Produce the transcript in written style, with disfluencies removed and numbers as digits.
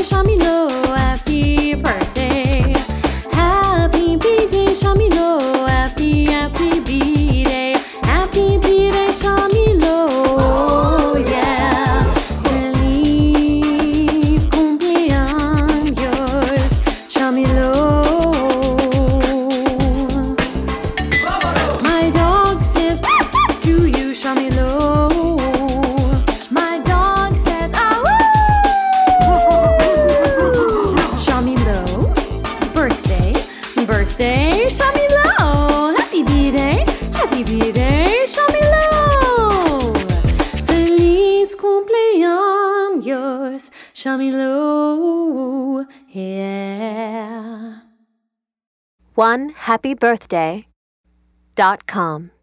Shamilo. Happy birthday. Happy B-Day, Shamilo. Happy B-Day. Happy B-Day, Shamilo. Oh, yeah. Feliz cumpleaños, Shamilo. My dog says to you, Shamilo. My dog says, ah, woo! Shamilo, birthday, Shamilo. Happy B-Day, Shamilo. Feliz cumpleaños, Shamilo. Yeah. OneHappyBirthday.com